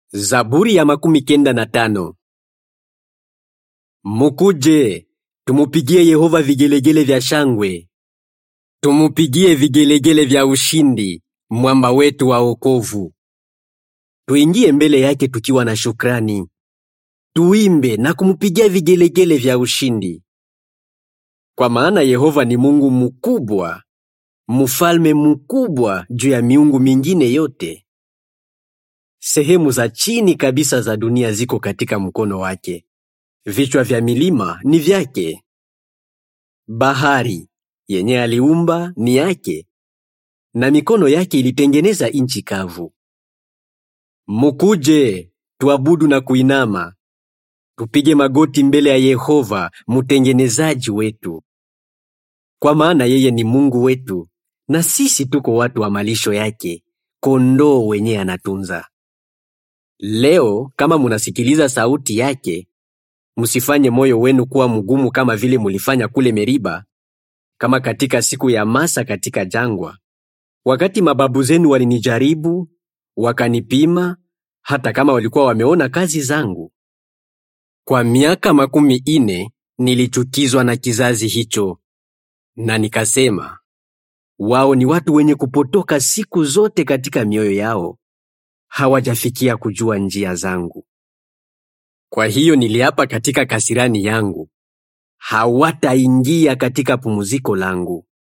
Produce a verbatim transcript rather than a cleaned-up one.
Zaburi ya makumi kenda na tano. Mukuje, tumupigie Yehova vigelegele vya shangwe. Tumupigie vigelegele vya ushindi, mwamba wetu wa wokovu. Tuingie mbele yake tukiwa na shukrani. Tuimbe na kumupigia vigelegele vya ushindi. Kwa maana Yehova ni Mungu mkubwa, mfalme mkubwa juu ya miungu mingine yote. Sehemu za chini kabisa za dunia ziko katika mkono wake. Vichwa vya milima ni vyake. Bahari yenye aliumba ni yake, na mikono yake ilitengeneza nchi kavu. Mukuje, tuabudu na kuinama. Tupige magoti mbele ya Yehova, mtengenezaji wetu. Kwa maana yeye ni Mungu wetu, na sisi tuko watu wa malisho yake, kondoo wenye anatunza. Leo kama munasikiliza sauti yake, musifanye moyo wenu kuwa mgumu kama vile mulifanya kule Meriba, kama katika siku ya Masa katika jangwa, wakati mababu zenu walinijaribu, wakanipima, hata kama walikuwa wameona kazi zangu. Kwa miaka makumi ine nilichukizwa na kizazi hicho, na nikasema, wao ni watu wenye kupotoka siku zote katika mioyo yao, hawajafikia kujua njia zangu. Kwa hiyo niliapa katika kasirani yangu, hawataingia katika pumziko langu.